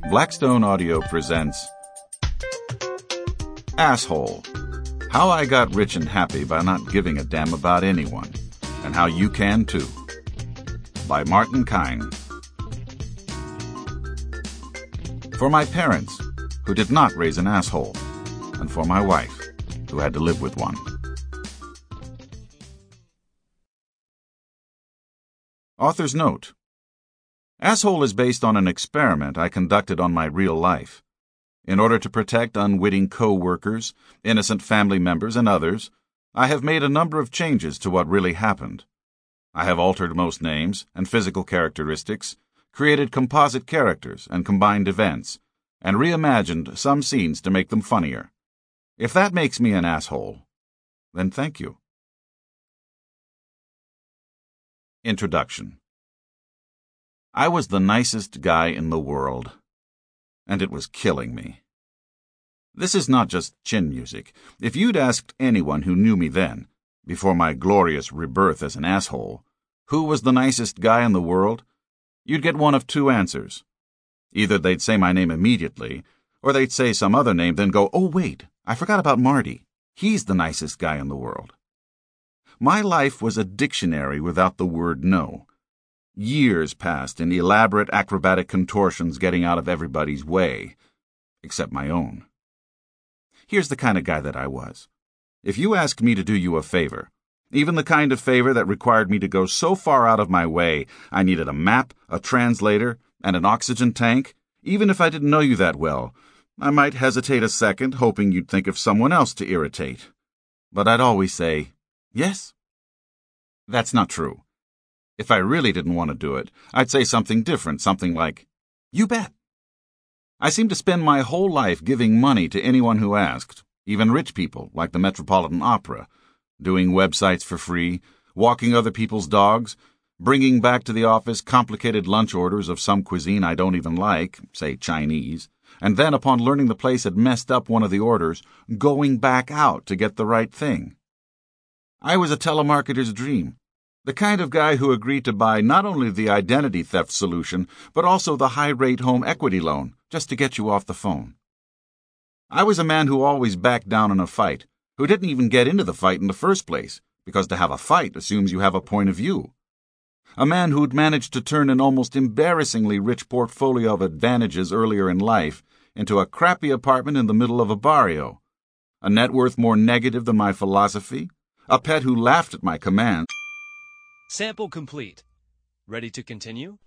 Blackstone Audio presents Asshole. How I got rich and happy by not giving a damn about anyone, and how you can too. By Martin Kine. For my parents, who did not raise an asshole, and for my wife, who had to live with one. Author's note. Asshole is based on an experiment I conducted on my real life. In order to protect unwitting co-workers, innocent family members, and others, I have made a number of changes to what really happened. I have altered most names and physical characteristics, created composite characters and combined events, and reimagined some scenes to make them funnier. If that makes me an asshole, then thank you. Introduction. I was the nicest guy in the world, and it was killing me. This is not just chin music. If you'd asked anyone who knew me then, before my glorious rebirth as an asshole, who was the nicest guy in the world, you'd get one of two answers. Either they'd say my name immediately, or they'd say some other name, then go, "Oh, wait, I forgot about Marty. He's the nicest guy in the world." My life was a dictionary without the word no. Years passed in elaborate acrobatic contortions getting out of everybody's way, except my own. Here's the kind of guy that I was. If you asked me to do you a favor, even the kind of favor that required me to go so far out of my way I needed a map, a translator, and an oxygen tank, even if I didn't know you that well, I might hesitate a second, hoping you'd think of someone else to irritate. But I'd always say, yes. That's not true. If I really didn't want to do it, I'd say something different, something like, "You bet." I seemed to spend my whole life giving money to anyone who asked, even rich people like the Metropolitan Opera, doing websites for free, walking other people's dogs, bringing back to the office complicated lunch orders of some cuisine I don't even like, say Chinese, and then upon learning the place had messed up one of the orders, going back out to get the right thing. I was a telemarketer's dream. The kind of guy who agreed to buy not only the identity theft solution, but also the high-rate home equity loan, just to get you off the phone. I was a man who always backed down in a fight, who didn't even get into the fight in the first place, because to have a fight assumes you have a point of view. A man who'd managed to turn an almost embarrassingly rich portfolio of advantages earlier in life into a crappy apartment in the middle of a barrio, a net worth more negative than my philosophy, a pet who laughed at my commands. Sample complete. Ready to continue?